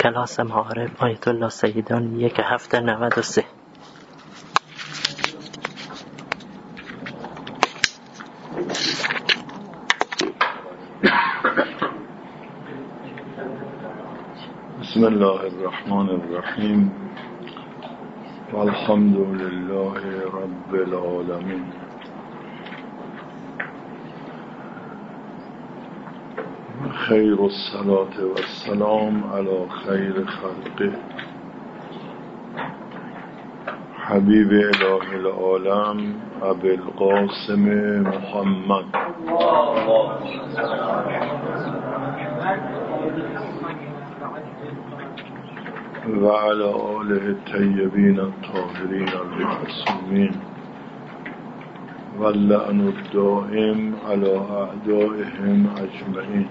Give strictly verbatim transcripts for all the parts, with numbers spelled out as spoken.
کلاس معارف آیت الله سیدان یک هفته نود و سه. بسم الله الرحمن الرحیم والحمد لله رب العالمین. خیر الصلاة و السلام علی خیر خلقه حبیب اله العالم ابی القاسم محمد و علی آله الطیبین الطاهرین المعصومین و اللعن الدائم علی اعدائهم اجمعین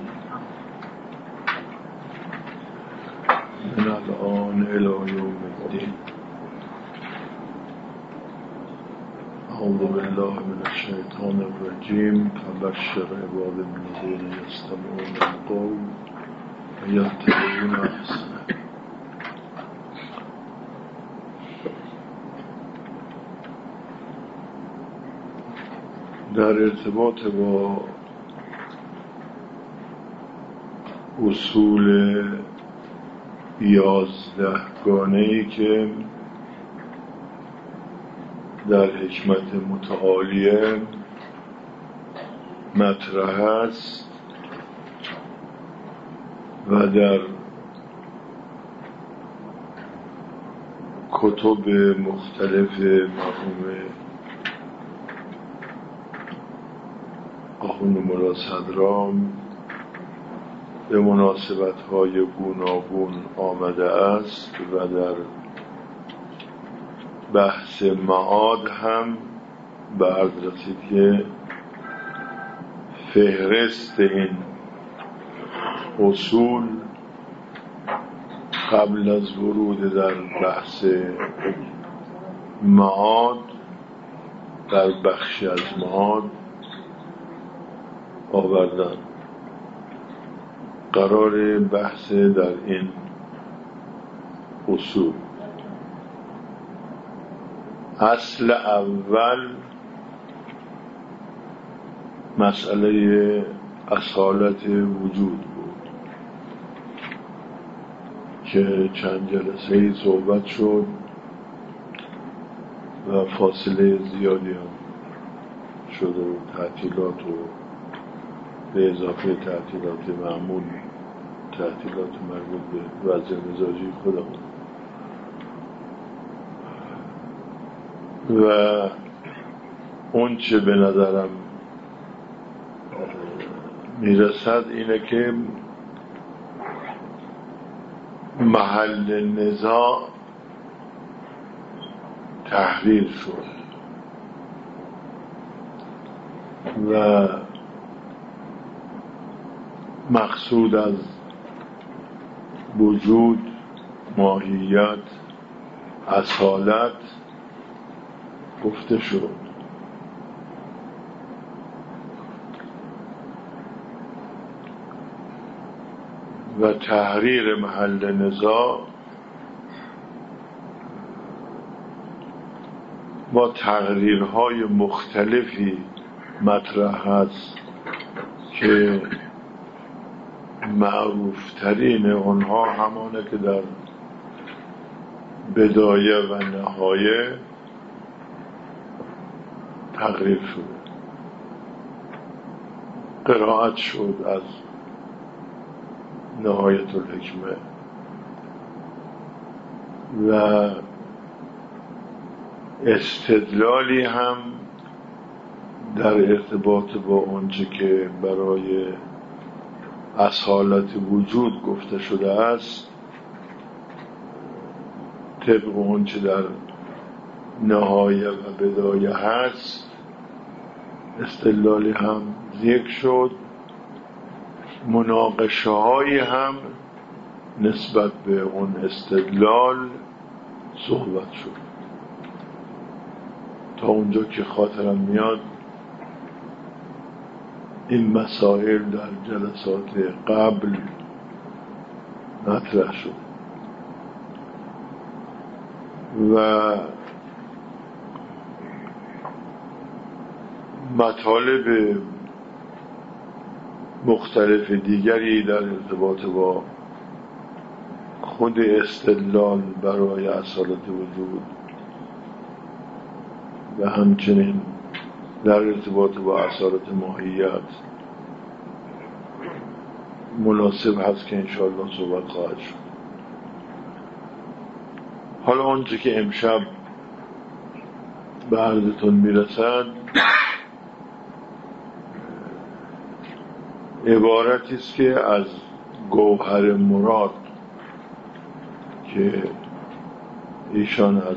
من الآن الی یوم الدین. اعوذ بالله من الشیطان الرجیم. فبشر عباد الذین یستمعون القول ویتبعون احسنه. در ارتباط با اصول یازدهگانه‌ای که در حکمت متعالیه مطرح است و در کتب مختلف مرحوم آخوند ملا صدرام به مناسبت‌های گوناگون آمده است و در بحث معاد هم به عرض رسید که فهرست این اصول قبل از ورود در بحث معاد در بخشی از معاد آوردن. قرار بحث در این اصول. اصل اول مسئله اصالت وجود بود که چند جلسه ای صحبت شد و فاصله زیادی هم شده و تعطیلات و به اضافه تعطیلات معمول تعطیلات مربوط به وضع مزاجی خودمون و اون چه به نظرم میرسد اینه که محل نزاع تحریر شد و مقصود از وجود، ماهیت، اصالت گفته شد و تحریر محل نزاع با تقریرهای مختلفی مطرح است که معروف ترین اونها همانه که در بدایه و نهایه تقریر شد، قرائت شد از نهایت الحکمه و استدلالی هم در ارتباط با اونچه که برای اصالت وجود گفته شده است طبق اونچه در نهایه و بدایه هست استدلالی هم ذکر شد. مناقشه هایی هم نسبت به اون استدلال صحبت شد. تا اونجا که خاطرم میاد این مسائل در جلسات قبل مطرح شد. و مطالب مختلف دیگری در ارتباط با خود استدلال برای اصالت وجود و همچنین در ارتباط با اصالت ماهیت مناسب هست که انشاءالله صحبت خواهد شد. حالا آنچه که امشب به عرضتون میرسد عبارتی است که از گوهر مراد که ایشان از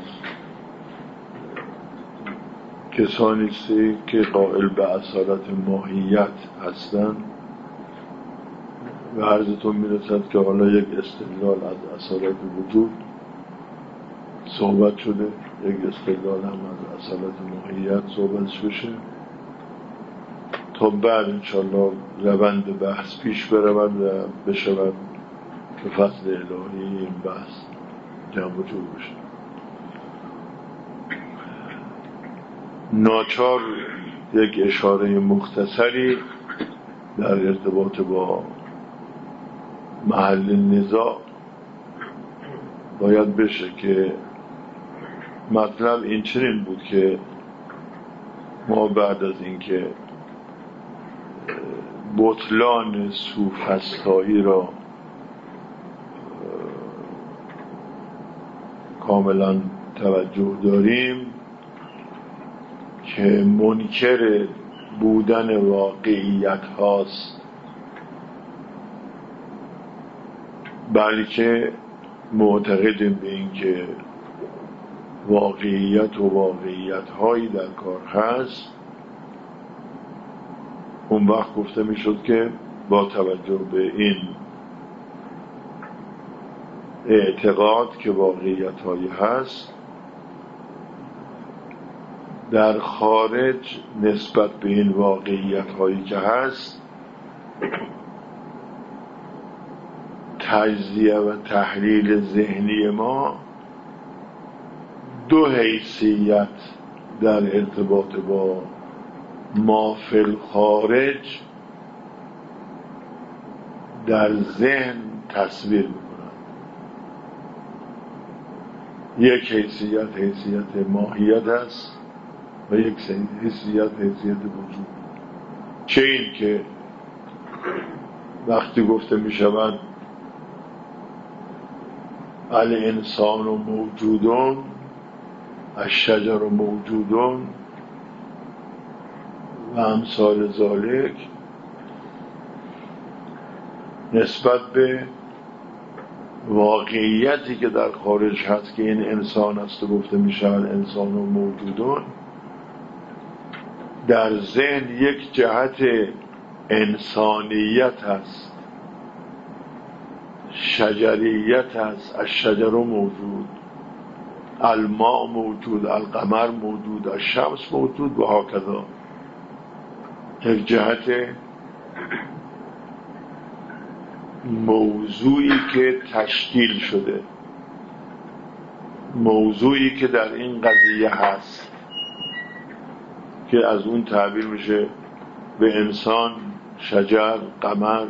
کسانی است که قائل به اصالت ماهیت هستند و عرضتون میرسد که حالا یک استدلال از اصالت وجود صحبت شده، یک استدلال هم از اصالت ماهیت صحبت بشه تا بعد انشاءالله روند بحث پیش برود و بشود به فضل الهی این بحث جمع و جور بشه. ناچار یک اشاره مختصری در ارتباط با محل نزاع باید بشه که مطلب این چنین بود که ما بعد از اینکه بطلان سوفسطایی را کاملا توجه داریم که منکر بودن واقعیت هاست بلکه معتقد به این که واقعیت و واقعیت هایی در کار هست، اون وقت گفته می شد که با توجه به این اعتقاد که واقعیت هایی هست در خارج نسبت به این واقعیت هایی که هست تجزیه و تحلیل ذهنی ما دو حیثیت در ارتباط با ما فی الخارج در ذهن تصویر میکنن. یک حیثیت حیثیت ماهیت است و یک حیثیت حیثیت وجود. چه این که وقتی گفته می شود الانسان و موجودون الشجر و موجودون و امثال ذالک نسبت به واقعیتی که در خارج هست که این انسان است و گفته می شود انسان و موجودون، در ذهن یک جهت انسانیت هست، شجریت هست، الشجر موجود، الماء موجود، القمر موجود، الشمس موجود و هکذا. یک جهت موضوعی که تشکیل شده، موضوعی که در این قضیه هست که از اون تعبیر میشه به انسان، شجر، قمر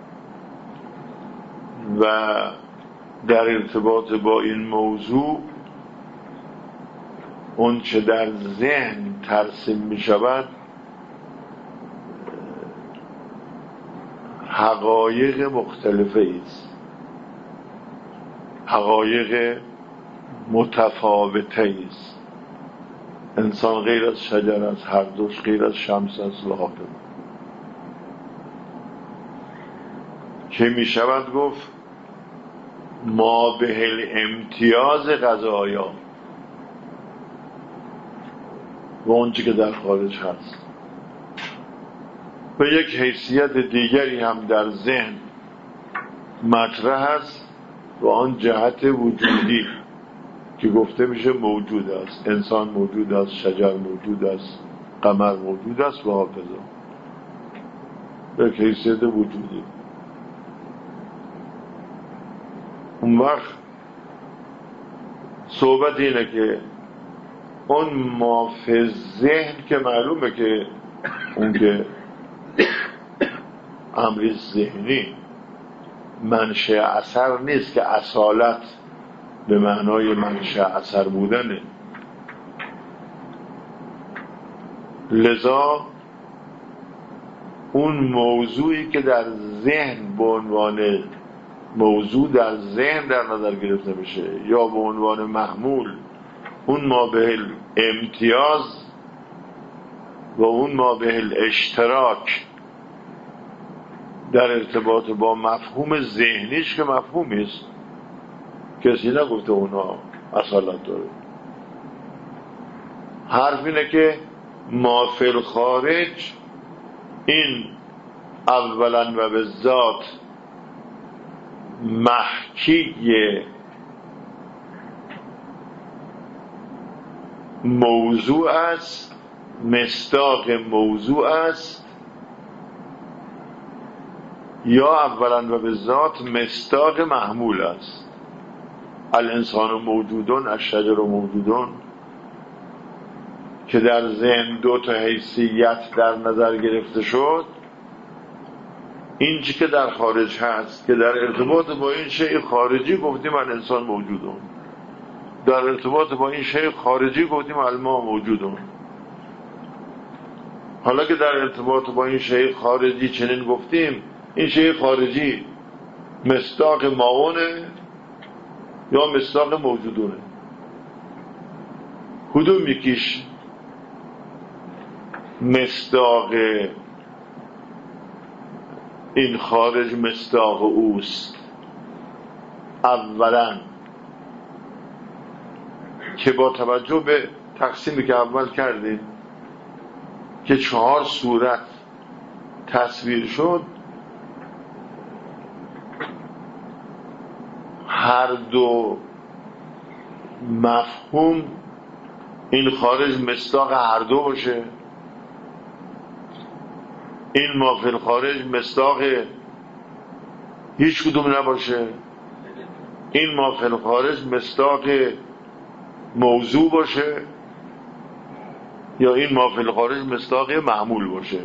و در ارتباط با این موضوع اون چه در ذهن ترسیم می شود حقایق مختلفه است، حقایق متفاوته است. انسان غیر از شجر است، هر دوش غیر از شمس است و هاکذا. که می شود گفت ما به امتیاز قضایا و اونچه که در خارج هست و یک حیثیت دیگری هم در ذهن مطرح است و آن جهت وجودی که گفته میشه موجود است. انسان موجود است، شجر موجود است، قمر موجود است و هکذا. یک حیثیت وجودی. اون وقت صحبت اینه که اون ما فی ذهن که معلومه که اون که امری ذهنی منشأ اثر نیست که اصالت به معنای منشأ اثر بودنه. لذا اون موضوعی که در ذهن به عنوان موضوع در ذهن در نظر گرفته میشه یا به عنوان محمول، اون ما به امتیاز و اون ما به اشتراک در ارتباط با مفهوم ذهنیش که مفهومی است، کسی نگفته اونا اصالت داره. حرف اینه که ما فی الخارج این اولا و به ذات محکی موضوع است، مصداق موضوع است، یا اولا و به ذات مصداق محمول است. الانسان موجودون، الشجر موجودون، که در ذهن دو تا حیثیت در نظر گرفته شد. این چی که در خارج هست که در ارتباط با این شیء خارجی گفتیم الانسان موجودون، در ارتباط با این شیء خارجی گفتیم الماء موجودون. حالا که در ارتباط با این شیء خارجی چنین گفتیم، این شیء خارجی مصداق ماونه یا مصداق موجودونه؟ کدوم یکیش مصداق این خارج مصداق اوست؟ اولا که با توجه به تقسیمی که اول کردیم که چهار صورت تصویر شد، هر دو مفهوم این خارج مصداق هر دو باشه، این ما فی الخارج مصداق هیچ کدوم نباشه، این ما فی الخارج مصداق موضوع باشه، یا این ما فی الخارج مصداق معمول باشه.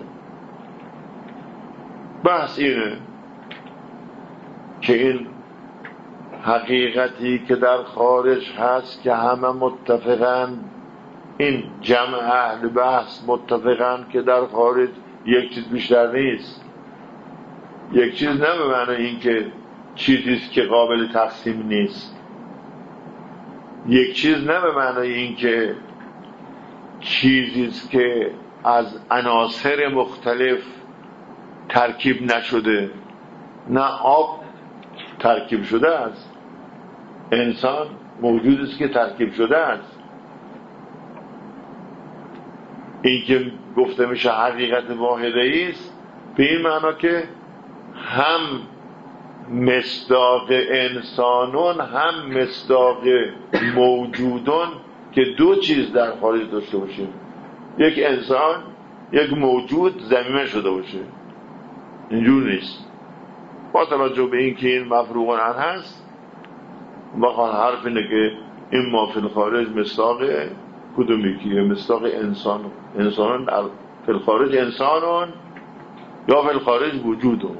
بحث اینه که این حقیقتی که در خارج هست که همه متفقن، این جمع اهل بحث متفقن که در خارج یک چیز بیشتر نیست. یک چیز نه به معنی این که چیزیست که قابل تقسیم نیست، یک چیز نه به معنی این که چیزیست که از عناصر مختلف ترکیب نشده. نه، آب ترکیب شده است، انسان موجودیست که ترکیب شده است. این که گفته میشه حقیقت واحده است به این معنا که هم مصداق انسانون هم مصداق موجودون که دو چیز در خارج داشته باشیم، یک انسان یک موجود ضمیمه شده باشه. اینجور نیست. با توجه به این که این مفروغ عنه هست، بخوان حرف اینه که این ما فی الخارج مصداق کدوم یکیه؟ مصداق انسان. انسانان فی الخارج انسانون یا فی الخارج وجودون،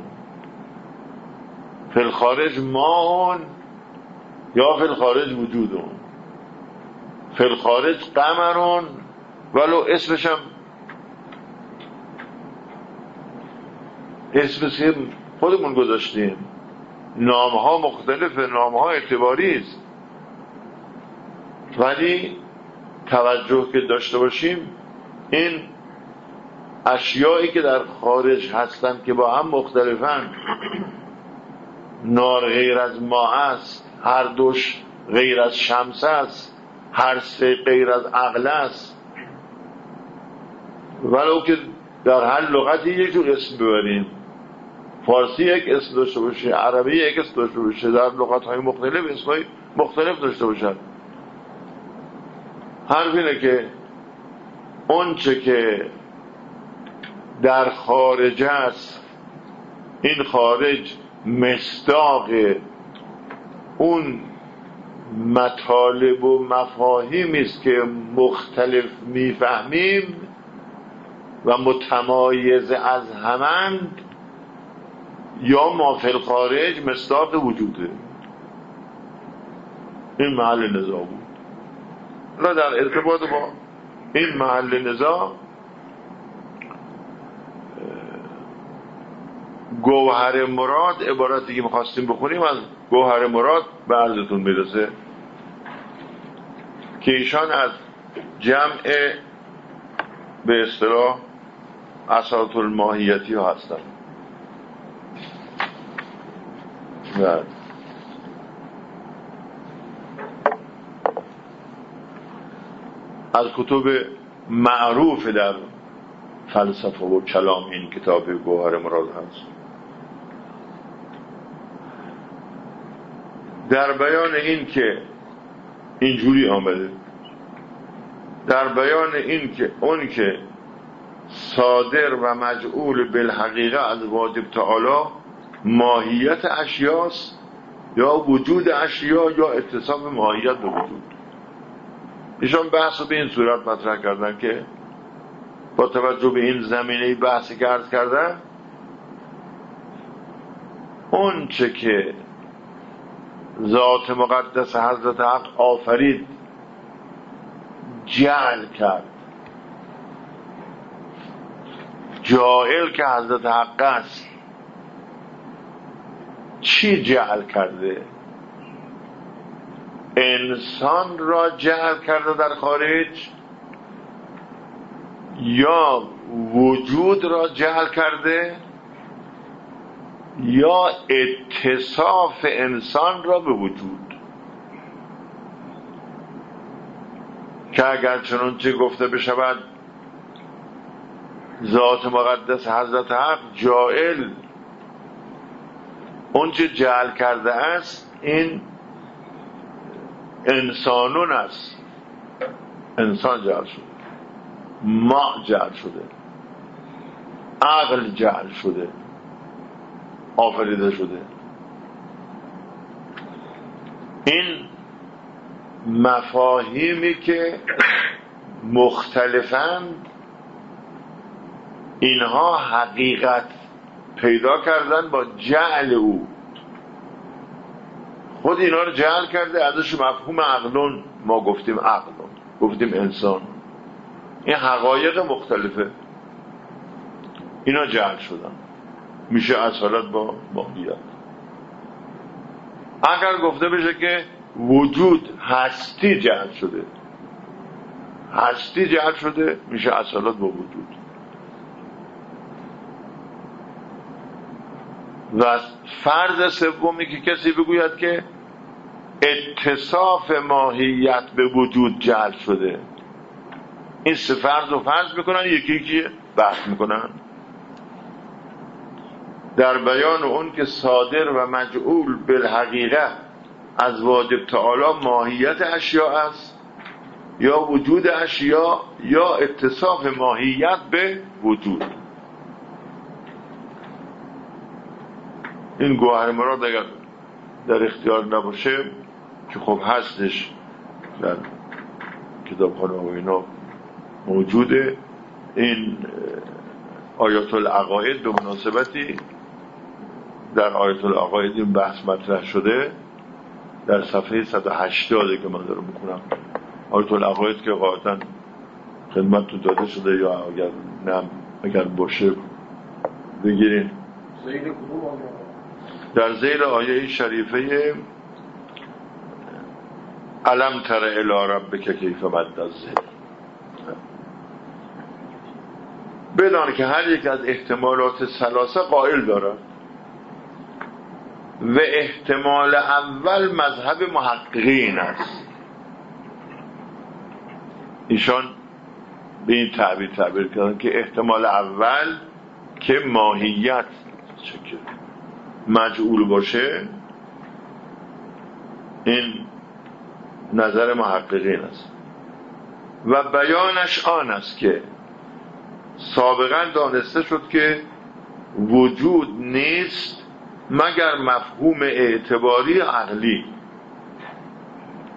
فی الخارج ماون یا فی الخارج وجودون، فی الخارج قمرون ولو اسمشم اسمش خودمون گذاشتیم، نامها مختلفه، نامها اعتباری است، ولی توجه که داشته باشیم این اشیایی که در خارج هستند که با هم مختلفن، نار غیر از ماء است، هر دوش غیر از شمس است، هر سه غیر از عقل است، ولو که در هر لغتی یک جور اسم ببریم، فارسی یک اسم داشته باشه، عربی یک اسم داشته باشه، در لغت‌های مختلف اسمای مختلف داشته باشن. حرف اینه که اون چه که در خارج است، این خارج مصداق اون مطالب و مفاهیمی است که مختلف میفهمیم و متمایز از همند، یا ما فی الخارج مصداق وجوده. این محل نزاع بود. را در ارتباط با این محل نزاع گوهر مراد، عبارتی که میخواستیم بخونیم از گوهر مراد به عرضتون میرسه که ایشان از جمع به اصطلاح اساطیر الماهیتی ها هستن. و از کتب معروف در فلسفه و کلام این کتاب گوهر مراد هست. در بیان این که اینجوری آمده، در بیان این که اون که صادر و مجعول بالحقیقه از واجب تعالی ماهیت اشیاست، یا وجود اشیا، یا اتصاف ماهیت به وجود. ایشان بحث به این صورت مطرح کردن که با توجه به این زمینه بحثی که عرض کردن، اون چه که ذات مقدس حضرت حق آفرید، جعل کرد، جاعل که حضرت حق است، چی جعل کرده؟ انسان را جعل کرده در خارج، یا وجود را جعل کرده، یا اتصاف انسان را به وجود؟ که اگر چنانچه گفته بشود ذات مقدس حضرت حق جاعل، اون چه جعل کرده است این انسانون است، انسان جعل شده، ما جعل شده، عقل جعل شده، آفریده شده. این مفاهیمی که مختلفند، اینها حقیقت پیدا کردن با جعل او. خود اینا رو جعل کرده، ازش مفهوم عقلون ما گفتیم عقلون، گفتیم انسان. این حقایق مختلفه، اینا جعل شدن، میشه اصالت با ماهیت. اگر گفته بشه که وجود هستی جعل شده، هستی جعل شده، میشه اصالت با وجود. و فرض سومی که کسی بگوید که اتصاف ماهیت به وجود جعل شده، این سه فرض رو فرض میکنن، یکی یکی بحث میکنن در بیان اون که صادر و مجعول بالحقیقه از واجب تعالی ماهیت اشیاء است، یا وجود اشیاء، یا اتصاف ماهیت به وجود. این گوهر مراد اگر در اختیار نباشه، که خب هستش در کتابخانه و اینا موجوده، این آیات العقاید به مناسبتی در آیات العقاید این بحث مطرح شده در صفحه صد و هشتاد که من دارم میکنم. آیات العقاید که قاعدتا خدمت تو داده شده، یا اگر نه اگر باشه بگیرین. در زیر آیه شریفه الم تر الی ربک کیف مد الظل، بدان که هر یک از احتمالات ثلاثه قائل دارد و احتمال اول مذهب محققین است. ایشان به این تعبیر تعبیر کردن که احتمال اول که ماهیت چکه مجعول باشه، این نظر محققین است و بیانش آن است که سابقا دانسته شد که وجود نیست مگر مفهوم اعتباری عقلی.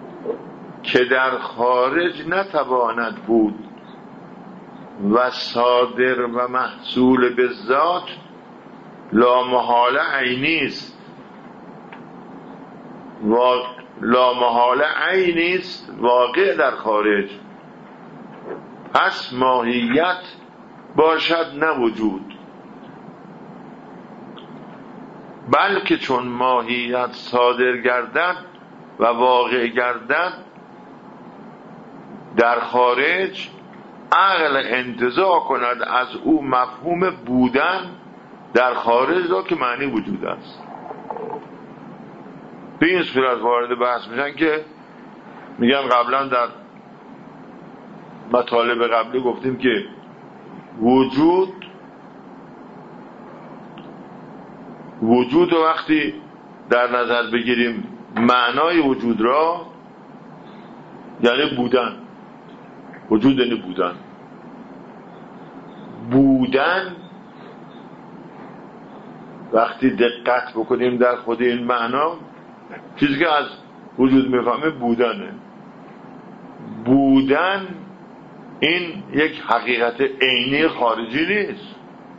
که در خارج نتواند بود و صادر و محصول به ذات لامحاله عینی است. لامحاله عینی است واقع در خارج، پس ماهیت باشد نه وجود. بلکه چون ماهیت صادر گردد و واقع گردد در خارج، عقل انتزاع کند از او مفهوم بودن در خارج را که معنی وجود است. به این صورت وارد بحث میشن که میگن قبلا در مطالب قبلی گفتیم که وجود وجود وقتی در نظر بگیریم معنای وجود را یعنی بودن. وجود یعنی بودن. بودن وقتی دقت بکنیم در خود این معنا، چیزی که از وجود میفهمه بودنه. بودن این یک حقیقت عینی خارجی نیست.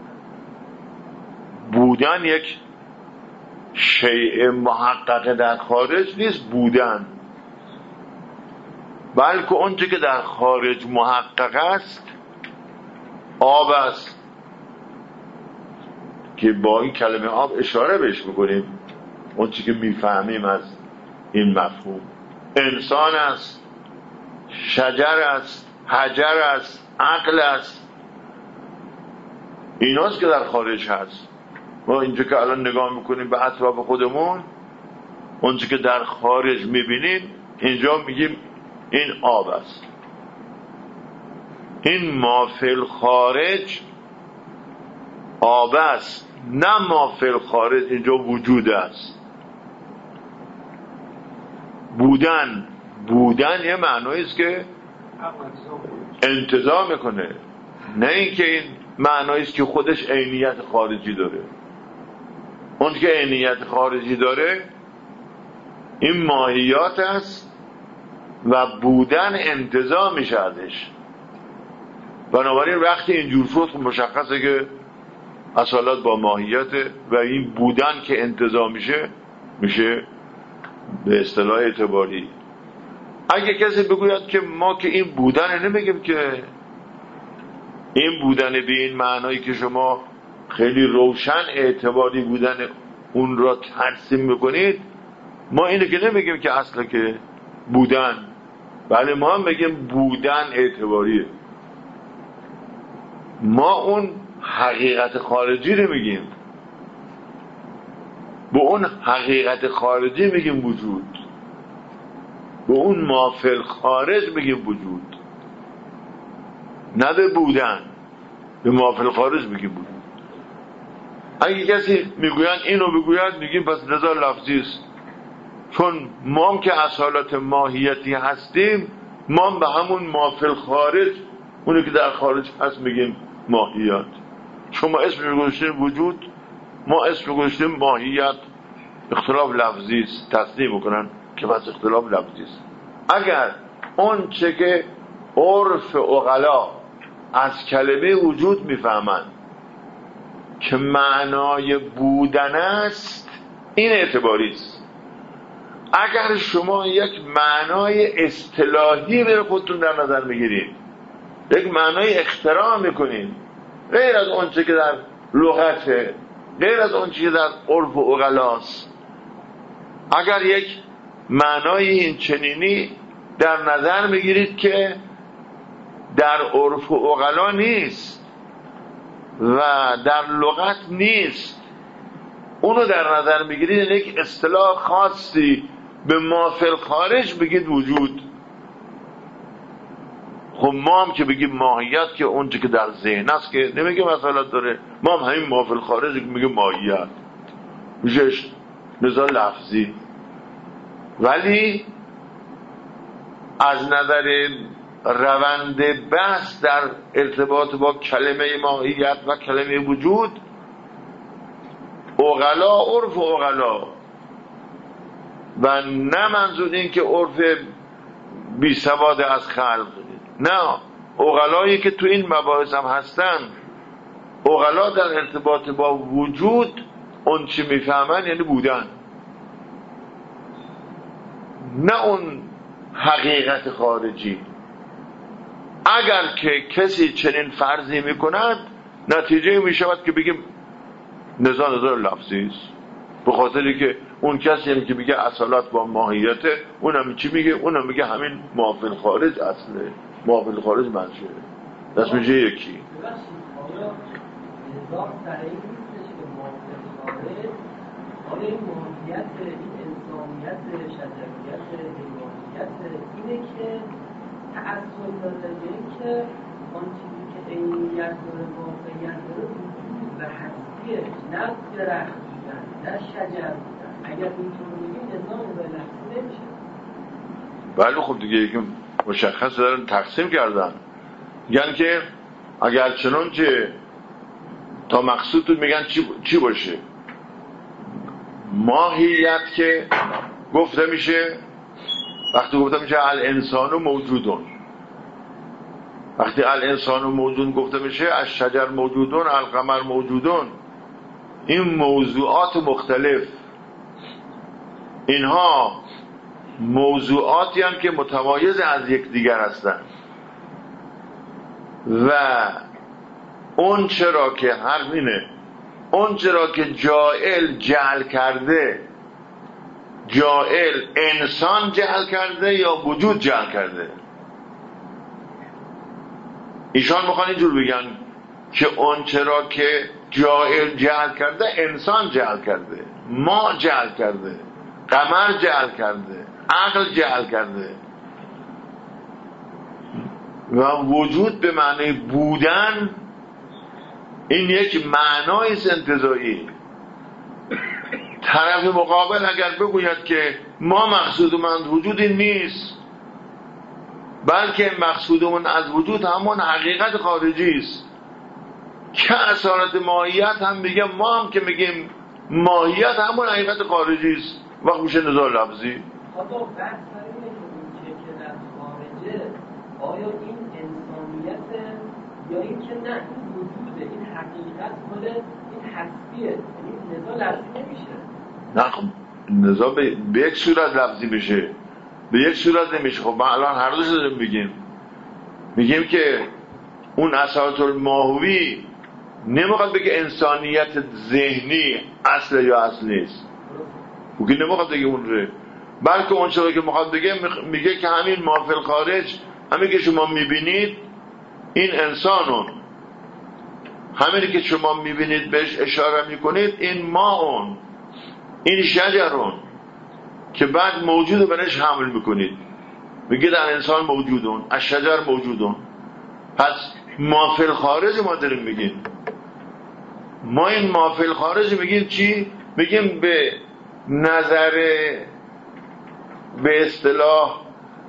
بودن یک شیء محقق در خارج نیست. بودن بلکه اونچه که در خارج محقق است آب است، که با این کلمه آب اشاره بهش میکنیم اونچه که میفهمیم از این مفهوم. انسان است، شجر است، حجر است، عقل است، ایناست که در خارج هست. ما اینجا که الان نگاه میکنیم به اطراف خودمون، اونچه که در خارج میبینیم اینجا میگیم این آب است. این ما فی الخارج آب است، نه ما فی الخارج اینجا وجود است. بودن بودن یه معنایی است که انتزاع میکنه، نه اینکه این معنایی است که خودش عینیت خارجی داره. اون که عینیت خارجی داره این ماهیات است و بودن انتزاع میشه ازش. بنابراین وقتی اینجور شد مشخصه که اصالت با ماهیته و این بودن که انتزاع میشه میشه به اصطلاح اعتباری. اگه کسی بگوید که ما که این بودن نمیگیم که این بودن به این معنایی که شما خیلی روشن اعتباری بودن اون را ترسیم میکنید، ما اینو که نمیگیم که اصلا که بودن، بله ما هم بگیم بودن اعتباریه. ما اون حقیقت خارجی رو میگیم، به اون حقیقت خارجی میگیم وجود، به اون ما فی الخارج میگیم وجود، نه به بودن. به ما فی الخارج میگیم وجود. اگه کسی میگوین اینو بگوید میگیم پس نزاع لفظی است، چون ما هم که اصالت ماهیتی هستیم ما هم به همون ما فی الخارج، اونی که در خارج هست میگیم ماهیت. شما اسم میگوشتیم وجود، ما اسم میگوشتیم ماهیت. اختلاف لفظی است. تصدیق میکنن که بس اختلاف لفظی است. اگر اون چه که عرف عقلا از کلمه وجود میفهمند که معنای بودن است، این اعتباری است. اگر شما یک معنای اصطلاحی به خودتون در نظر میگیرید، یک معنای اختراع میکنید غیر از اون چه که در لغته، غیر از اون چه که در عرف عقلاست، اگر یک معنای این چنینی در نظر میگیرید که در عرف عقلا نیست و در لغت نیست، اونو در نظر میگیرید یک اصطلاح خاصی به ما فی الخارج بگید وجود. خب ما هم که بگیم ماهیت که اونچه که در ذهن است که نمیگیم اصالت داره، ما هم همین ما فی الخارج که میگیم ماهیت، میشه نزاع لفظی. ولی از نظر روند بحث در ارتباط با کلمه ماهیت و کلمه وجود، عقلا عرف عقلا و نه منظور این که عرف بی سواد از خلق. نه، عقلایی که تو این مباحث هم هستن، عقلا در ارتباط با وجود اون چی میفهمن یعنی بودن، نه اون حقیقت خارجی. اگر که کسی چنین فرضی میکند، نتیجه میشود که بگیم نزاع نظر لفظی است، به خاطری که اون کسی هم که میگه اصالت با ماهیته، اونم چی میگه؟ اونم میگه همین مافل خارج اصله، مافل خارج منشه، دست میشه یکی. نظام در این نیستش که مافل خارج آیا این ماهیت، این انسانیت، شجریت، حیوانیت اینه که تأثیر داده به این که آن چیزی که عینیت داره، واقعیت داره، وجود و هستیه، نه درخت بودن، نه شجر بودن. اگر اینطور بگیم نظام به لحظه نمیشه. بله خب دیگه یکی مشخص دارن تقسیم کردن، یعنی که اگر چنانچه تا مقصود میگن چی, چی باشه، ماهیت که گفته میشه، وقتی گفته میشه الانسان موجودون، وقتی الانسان موجود گفته میشه الشجر موجودون، القمر موجودون، این موضوعات مختلف، اینها موضوعاتی هم که متمایز از یک دیگر هستند و اون چرا که حرف اینه، اون چرا که جائل جعل کرده، جائل انسان جعل کرده یا وجود جعل کرده. ایشان میخوان اینجور بگن که اون چرا که جائل جعل کرده، انسان جعل کرده، ما جعل کرده، قمر جعل کرده، عقل جعل کرده. و وجود به معنی بودن این یک معنای انتزاعی. طرف مقابل اگر بگوید که ما مقصودمان وجودی نیست، بلکه مقصودمون از وجود همون حقیقت خارجی است که اصالت ماهیت هم میگه، ما هم که میگیم ماهیت همون حقیقت خارجی است، وقت میشه نزاع لفظی. خب بحث سر اینه که که در خارجه آیا این انسانیت یا این که نه این وجوده، این حقیقت مال این هستیه، یعنی نزاع لفظی نمیشه. نه خب نزاع به, به یک صورت لفظی میشه، به یک صورت نمیشه. خب ما الان هر دوش داریم میگیم میگیم که اون اصالت الماهوی نمیخواد بگه انسانیت ذهنی اصل یا اصل نیست، بگه نمیخواد بگه اون ره، بلکه اون چرا که میخواد بگه میگه که همین ما فی الخارج، همین که شما میبینید این انسانون، همینی که شما میبینید بهش اشاره میکنید این ما اون، این شجرون که بعد موجود بهش حمل میکنید، میگه در انسان موجودون، از شجر موجودون. پس ما فی الخارج ما داریم میگیم، ما این ما فی الخارج میگیم چی؟ میگیم به نظر به اصطلاح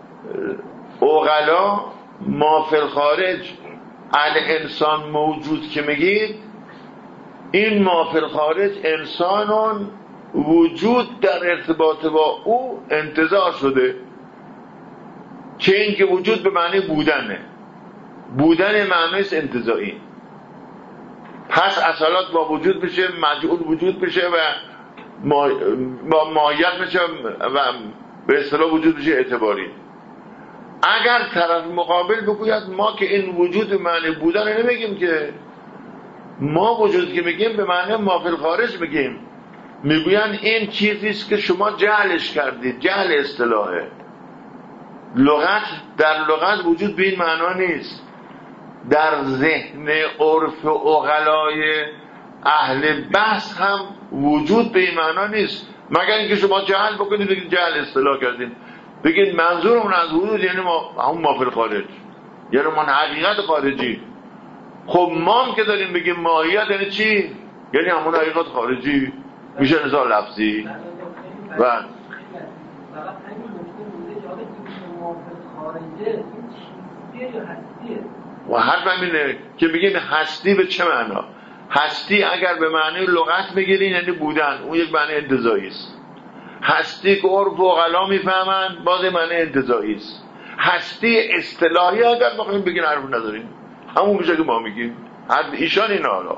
عقلا ما فی الخارج الانسان موجود که میگید، این ما فی الخارج انسانون وجود در ارتباط با او انتزاع شده، که این که وجود به معنی بودنه، بودن معنیست انتزاعی. پس اصالات با وجود بشه، مجعول وجود بشه و ما با ماهیت بشه و به اصطلاح وجود بشه اعتباری. اگر طرف مقابل بگوید ما که این وجود به معنی بودن نمیگیم، که ما وجود که میگیم به معنی ما فی الخارج میگیم، میگوین این چیزیست که شما جهلش کردید، جهل اصطلاحه. لغت در لغت وجود به این معنا نیست، در ذهن عرف عقلای اهل بحث هم وجود به این معنا نیست، مگر اینکه شما جهل بکنید بگید جهل اصطلاح کردید، بگید منظورمون از وجود یعنی ما همون ما فی الخارج، یعنی من حقیقت خارجی. خب ما هم که داریم بگیم ماهیت یعنی چی؟ یعنی همون حقیقت خارجی، میشه نزاع لفظی. و فقط همین نکته مونده که آقا این ما فی الخارجه این چیزیه یا هستیه؟ و حرف همینه که بگیم هستی به چه معنا؟ هستی اگر به معنی لغت بگیرین یعنی بودن، اون یک معنی انتزاعی است. هستی که عرف و عقلا میفهمن باز معنی انتزاعی است. هستی اصطلاحی اگر بخوایم بگین حرف نداریم، همون میشه که ما میگیم هر ایشان این حالا.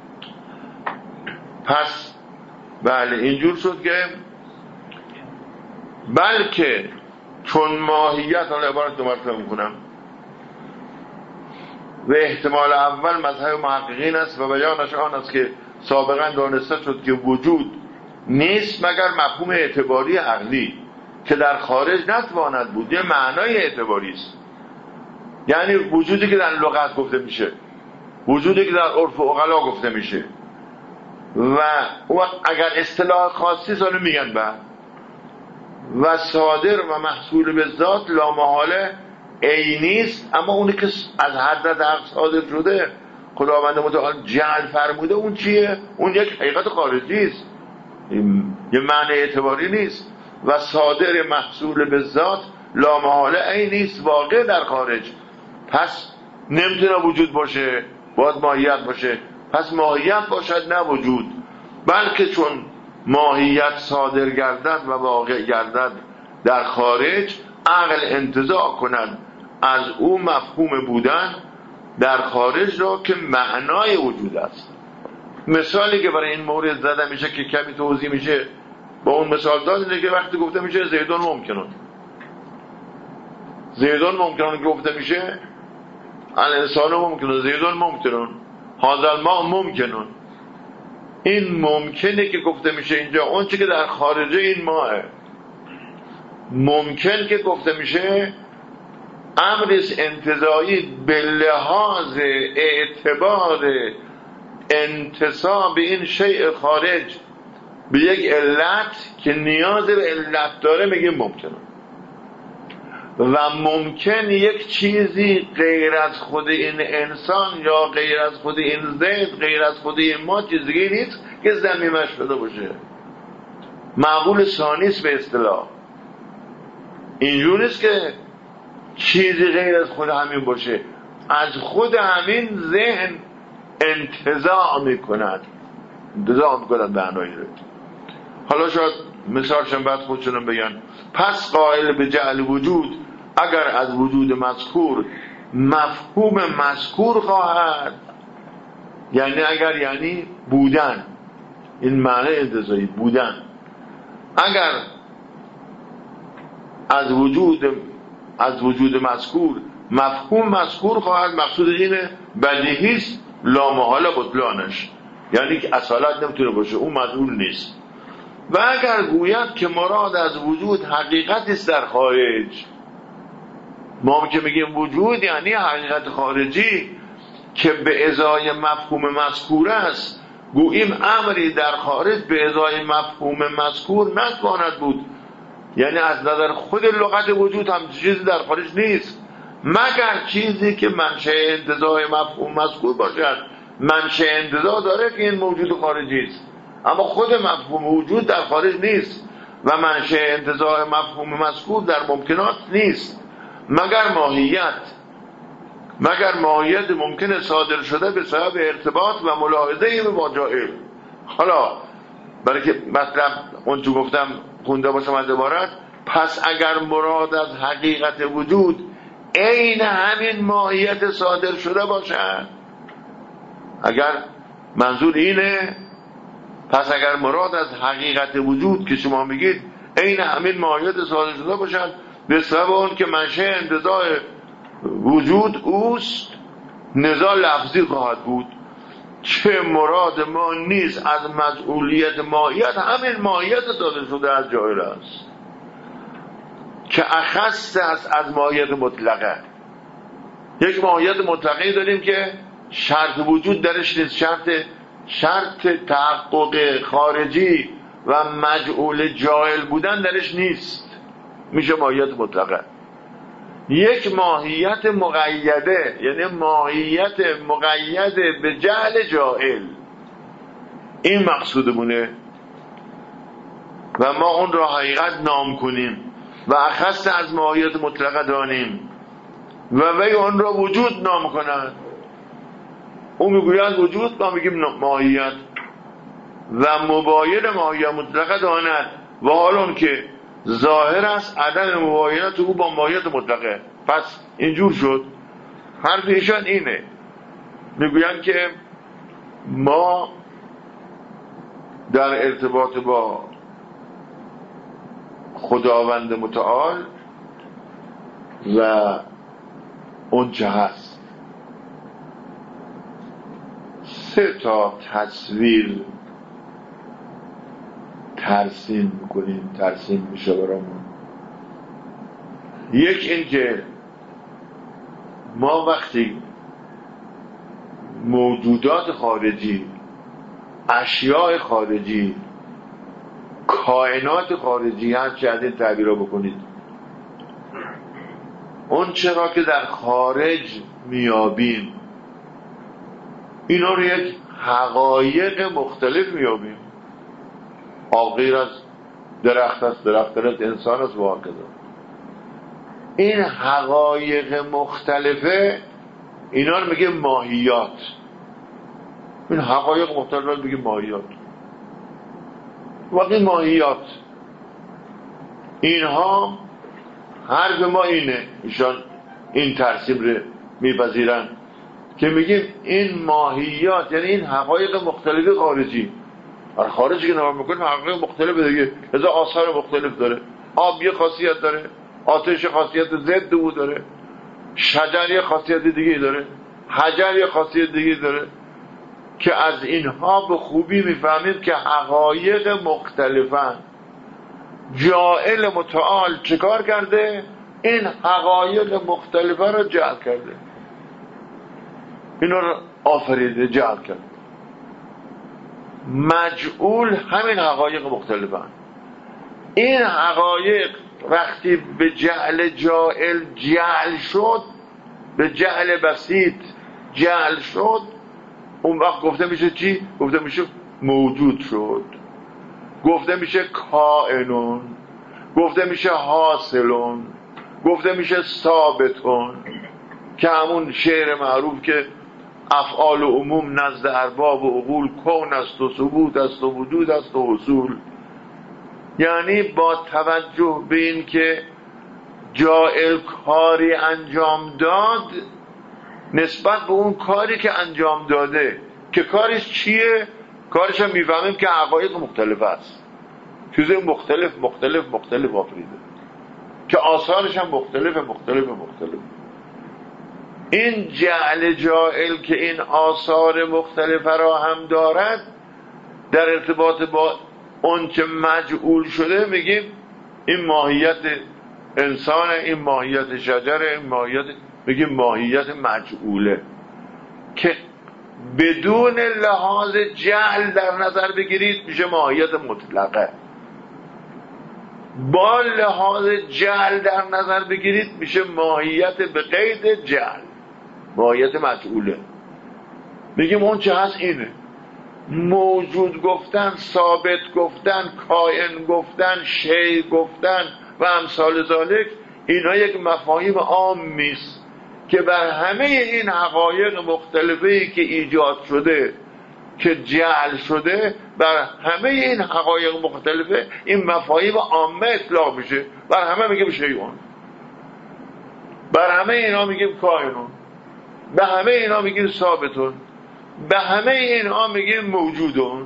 پس بله اینجور شد که بلکه چون ماهیت، حالا عبارت دو مرتبه میکنم، و احتمال اول مذهب محققین است و بیانش آن است که سابقا دانسته شد که وجود نیست مگر مفهوم اعتباری عقلی که در خارج نتواند بود. یه معنای اعتباری است، یعنی وجودی که در لغت گفته میشه، وجودی که در عرف عقلا گفته میشه، و اگر اصطلاح خاصی سالو میگن بعد و صادر و محصول به ذات لامحاله عینیست، اما اونی که از حضرت حق صادر شده خداوند متعال جعل فرموده اون چیه؟ اون یک حقیقت خارجی است، یه معنی اعتباری نیست. و صادر محصول به ذات لامحاله عینیست، واقع در خارج، پس نمیتونه وجود باشه، باید ماهیت باشه. پس ماهیت باشد نه وجود، بلکه چون ماهیت صادر گردد و واقع گردد در خارج، عقل انتزاع کند از او مفهوم بودن در خارج را که معنای وجود است. مثالی که برای این مورد زده میشه که کمی توضیح میشه با اون مثال داد اینه که وقتی گفته میشه زیدون ممکنون، زیدون ممکنون گفته میشه الانسان ممکنون، زیدون ممکنون، هذا الماء ممکنون. این ممکنه که گفته میشه اینجا اون چی که در خارج این ماهه. ممکن که گفته میشه امرش انتزاعی به لحاظ اعتبار انتساب این شیء خارج به یک علت که نیاز به علت داره میگیم ممکنه. و ممکن یک چیزی غیر از خود این انسان یا غیر از خود این زید، غیر از خود این ما، چیز دیگه نیست که ضمیمش شده باشه. معقول ثانیست به اصطلاح. اینجور نیست که چیزی غیر از خود همین باشه، از خود همین ذهن انتزاع میکند، انتزاع میکند معنایی رو. حالا شاید مثالشم بعد خودشونم بگن. پس قائل به جعل وجود اگر از وجود مذکور مفهوم مذکور خواهد، یعنی اگر یعنی بودن، این معنی انتزاعی بودن، اگر از وجود از وجود مذکور مفهوم مذکور خواهد، مقصود اینه بدیهیست لامحاله بطلانش، یعنی که اصالت نمیتونه باشه، اون مذکور نیست. و اگر گوید که مراد از وجود حقیقت است در خارج، ما که میگیم وجود یعنی حقیقت خارجی که به ازای مفهوم مذکور است، گوییم امری در خارج به ازای مفهوم مذکور نتواند بود، یعنی از نظر خود لغت وجود هم چیزی در خارج نیست مگر چیزی که منشأ انتزاع مفهوم مذکور باشد. منشأ انتزاع داره که این موجود خارجی است، اما خود مفهوم وجود در خارج نیست و منشأ انتزاع مفهوم مذکور در ممکنات نیست مگر ماهیت، مگر ماهیت ممکن صادر شده به سبب ارتباط و ملاحظه با جائل. حالا برای که مطلب اون چو گفتم خونده باشم از عبارت، پس اگر مراد از حقیقت وجود عین همین ماهیت صادر شده باشد، اگر منظور اینه، پس اگر مراد از حقیقت وجود که شما میگید عین همین ماهیت صادر شده باشد به سبب اون که منشأ انتزاع وجود اوست، نزاع لفظی خواهد بود. چه مراد ما نیست از مجعولیت ماهیت همین ماهیت صادر شده از جائل است که اخص است از ماهیت مطلقه. یک ماهیت مطلقه داریم که شرط وجود درش نیست، شرط شرط تحقق خارجی و مجعول جائل بودن درش نیست، میشه ماهیت مطلقه. یک ماهیت مقیده، یعنی ماهیت مقید به جعل جائل، این مقصودمونه و ما اون را حقیقت نام کنیم و اخص از ماهیت مطلقه دانیم و وی اون را وجود نام کنند. اون میگوید وجود، ما میگیم ماهیت و مباین ماهیت مطلقه داند و حال اون که ظاهر است عدم مباینت او با ماهیت مطلقه. پس اینجور شد. حرف ایشان اینه، میگوین که ما در ارتباط با خداوند متعال و اون چه هست سه تا تصویر ترسیم میکنیم، ترسیم میشه برامون. یک این که ما وقتی موجودات خارجی، اشیاء خارجی، کائنات خارجی، هر چه از این تعبیر رو بکنید، اون چرا که در خارج میابیم اینا رو یک حقایق مختلف میابیم. آب غیر از درخت است، درخت غیر از انسان است و هکذا. این حقایق مختلفه اینا رو میگه ماهیات. این حقایق مختلفه رو میگه ماهیات. وقتی ماهیات اینها حرف ما اینه، ایشان این ترسیم رو میپذیرن که میگیم این ماهیات یعنی این حقایق مختلف خارجی. از خارجی که نگاه میکنیم حقایق مختلف دیگه، از آثار مختلف داره. آب یه خاصیت داره، آتش خاصیت ضد او داره، شجر یه خاصیت دیگه داره، حجر یه خاصیت دیگه داره که از اینها به خوبی میفهمیم که حقایق مختلفن. جاعل متعال چیکار کرده؟ این حقایق مختلفه رو جعل کرده، اینا رو آفریده، جعل کرده. مجعول همین حقایق مختلفن. این حقایق وقتی به جعل جاعل جعل شد، به جعل بسیط جعل شد، اون وقت گفته میشه چی؟ گفته میشه موجود شد، گفته میشه کائنون، گفته میشه حاصلون، گفته میشه ثابتون، که همون شعر معروف که افعال و عموم نزد ارباب و عقول کون است و ثبوت است و وجود است و حصول. یعنی با توجه به این که جاعل کاری انجام داد، نسبت به اون کاری که انجام داده که کارش چیه؟ کارش هم میفهمیم که حقایق مختلف است، چیزای مختلف مختلف مختلف آفریده که آثارش هم مختلف مختلف مختلف. این جعل جاعل که این آثار مختلف را هم دارد، در ارتباط با اون که مجعول شده میگیم این ماهیت انسان، این ماهیت شجر، این ماهیت، میگیم ماهیت مجعوله که بدون لحاظ جعل در نظر بگیرید میشه ماهیت مطلقه، با لحاظ جعل در نظر بگیرید میشه ماهیت به قید جعل، ماهیت مجعوله. میگیم اون چه هست اینه، موجود گفتن، ثابت گفتن، کائن گفتن، شیء گفتن و امثال ذالک، اینا یک مفاهیم عامیست که بر همه این حقایق مختلفی که ایجاد شده، که جعل شده، بر همه این حقایق مختلفه این مفاهیم عامه اطلاق میشه. بر همه میگیم شیئون، بر همه اینا میگیم کائنون، به همه اینا میگیم ثابتون، به همه اینا میگیم موجودون.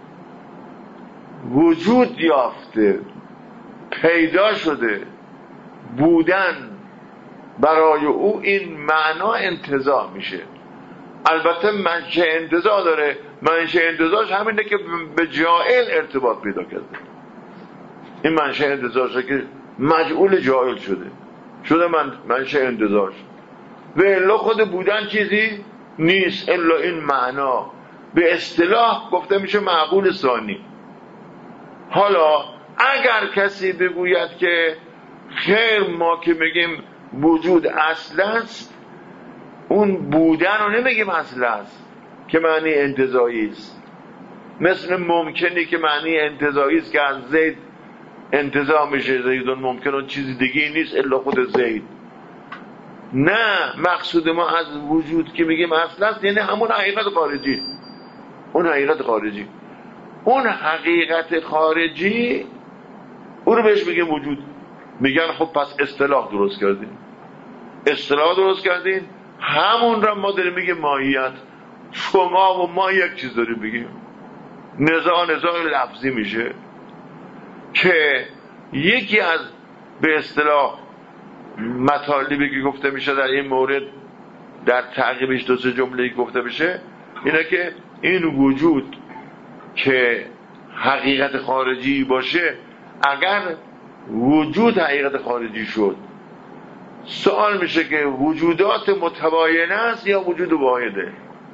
وجود یافته، پیدا شده، بودن برای او این معنا انتزاع میشه. البته منشأ انتزاع داره، منشأ انتزاعش همینه که به جاعل ارتباط پیدا کرده. این منشأ انتزاعشه که مجعول جاعل شده، شده من منشأ انتزاعش. و الا خود بودن چیزی نیست الا این معنا، به اصطلاح گفته میشه معقول ثانی. حالا اگر کسی بگوید که خیر ما که میگیم وجود اصل است، اون بودن رو نمیگیم اصل است که معنی انتزاعی است، مثل ممکنی که معنی انتزاعی است که از زید انتزاع میشه، زیدون ممکن اون چیزی دیگه نیست الا خود زید. نه، مقصود ما از وجود که میگیم اصل است یعنی همون حقیقت خارجی، اون حقیقت خارجی، اون حقیقت خارجی او رو بهش میگیم وجود. میگن خب پس اصطلاح درست کردیم. اصطلاح درست کردین، همون را ما داریم میگه ماهیت. شما و ما یک چیز داریم بگیم، نزاع نزاع لفظی میشه که یکی از به اصطلاح مطالبی که گفته میشه در این مورد، در تعقیبش دو سه جمله‌ای گفته بشه، اینه که این وجود که حقیقت خارجی باشه، اگر وجود حقیقت خارجی شد، سوال میشه که وجودات متباینه است یا وجود واحده؟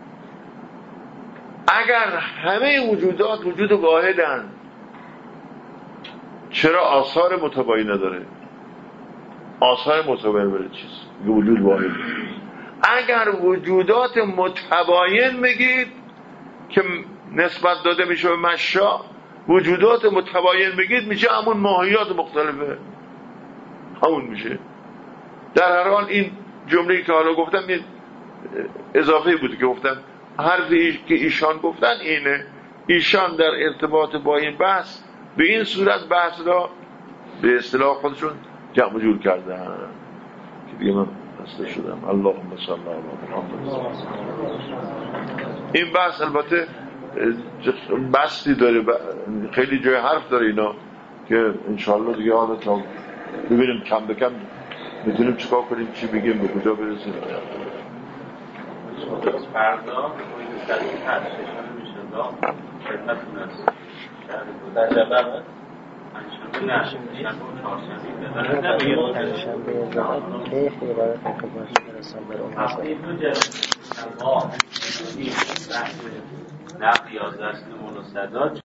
اگر همه وجودات وجود واحدن، چرا آثار متباینه داره؟ آثار متباینه برای چیز؟ وجود واحد. اگر وجودات متباین میگید که نسبت داده میشه به مشا، وجودات متباین بگید میشه همون ماهیات مختلفه، همون میشه. در هر حال این جمله‌ای که حالا گفتم این اضافه بود که گفتم، حرفی که ایشان گفتن اینه، ایشان در ارتباط با این بحث به این صورت بحث را به اصطلاح خودشون جمع جور کردن که دیگه من بسته شدم. اللهم صل علی محمد. این بحث البته بستی داره، خیلی جای حرف داره اینا که انشالله دیگه حالا تا ببینیم کم به کم میتونیم چیکار کنیم، چی بگیم، به کجا برسیم. فردا تشریح هست ششم میشه خدمتتون است در جبل نه شنبه پنجشنبه زمان که خیلی تکبرش برسان بر اون هست نقل یازده است نمون و صداد